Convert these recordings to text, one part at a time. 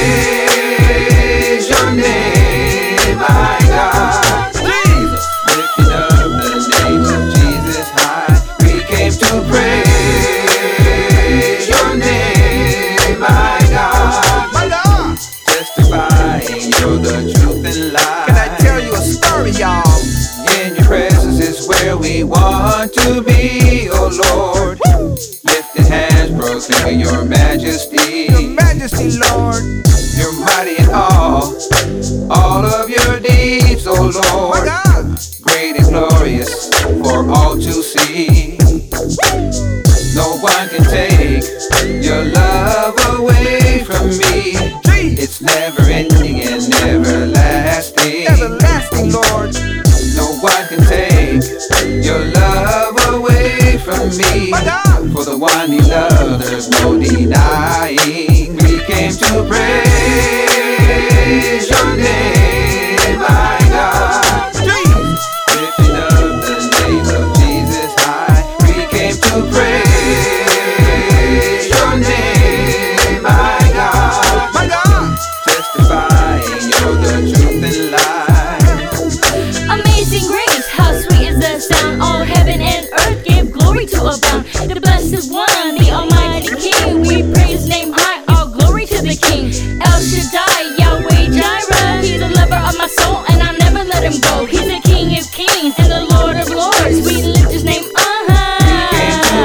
praise your name, my God. Jesus, lifting up the name of Jesus high. We came to praise your name, my God. My God. Testifying you're the truth and life. Can I tell you a story, y'all? In your presence is where we want to be, oh Lord. Lifted hands proclaiming your majesty. Your majesty, Lord. You're mighty in all of your deeds, oh My Lord. God. Great and glorious for all to see. No one can take your love away from me. It's never ending and everlasting. Everlasting, Lord. No one can take your love away from me. My God. For the one he loves, there's no denying. We came to praise your name, my God. Jesus. Lifting up the name of Jesus high. We came to praise your name, my God. My God. Testifying you're the truth and life. Amazing grace, how sweet is the sound. All heaven and earth give glory to abound. The blessed one, the almighty King. We praise his name high, all glory to the King. El Shaddai, Yahweh Jireh. He's the lover of my soul and I'll never let him go. He's the King of kings and the Lord of lords. We lift his name Came to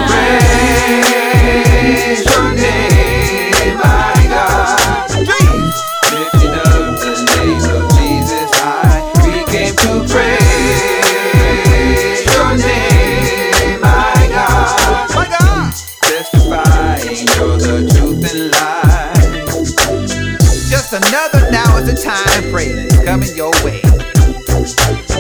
praise your name, my God. Jesus. Lifting up the name of Jesus high. We came to praise your name, my God. My God. Testifying you're the truth and life. Just another now is the time praise coming your way.